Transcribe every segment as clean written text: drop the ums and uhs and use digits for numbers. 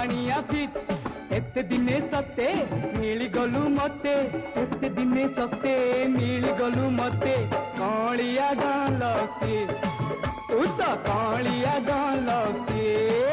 Zamania fit एते दिने सते मिली गलु मते एते दिने सते मिली गलु मते कालिया डालसी तू तो कालिया डालसी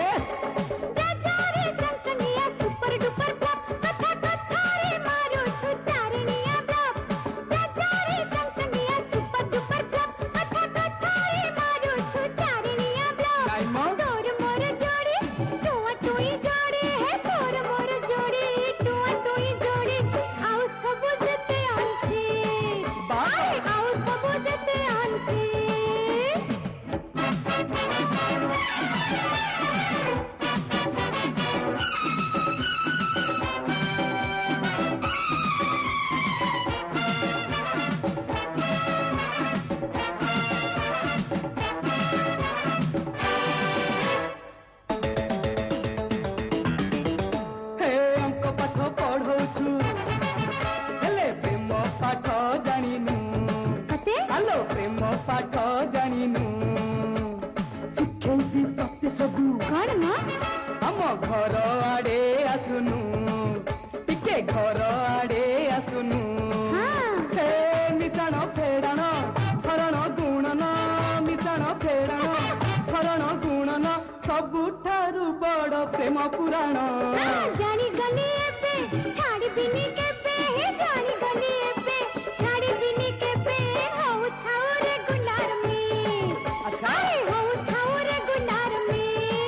पाठ जानिनु शिखेबी तते सबु कौन हम घर आड़े आसुनु टिके घर आड़े आसुनु हे मिशाण फेड़ाण हरण गुणन मिशाण फेड़ाण हरण गुणन सबुठारु बड़ प्रेम पुराण जानी गली एबे छाड़ी बिनी केबे जानी गली एबे छाड़ी बिनी केबे हो थाओ रे गुलार में अच्छा हो थाओ रे गुलार में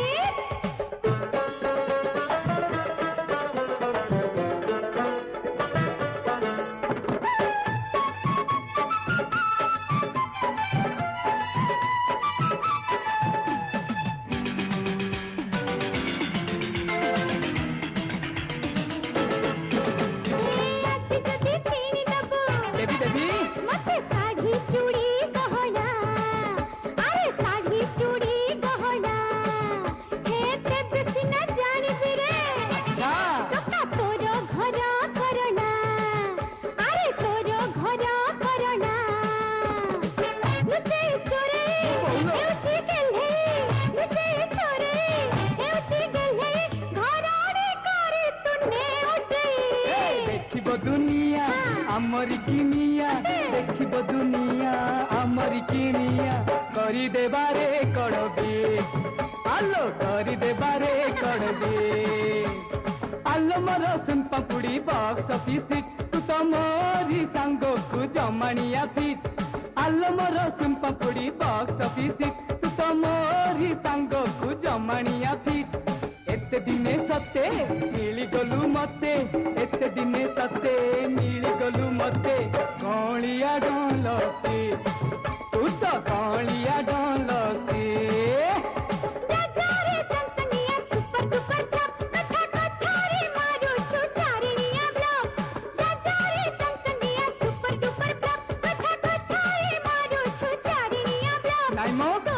दुनिया आमरी किनिया देखिब दुनिया आमरी किनिया करी देबारे कड़बी आलो करी देबारे कड़बी आलो मोर सुन पपुड़ी बॉक्स ऑफिस तू तो मोरी सांगो को जमानिया फिट आलो मोर सुन पपुड़ी बॉक्स ऑफिस तू तो मोरी सांगो को जमानिया फिट एते दिने सते मिली गलु मते एते दिने सते मिली गलु मते कालिया डालसी तू तो कालिया डालसी राजारे चंचनिया सुपर डुपर टॉप कथा कथा रे मारू छु चारिनिया ब्लॉक राजारे चंचनिया सुपर डुपर टॉप कथा कथा रे मारू छु चारिनिया ब्लॉक नाइमो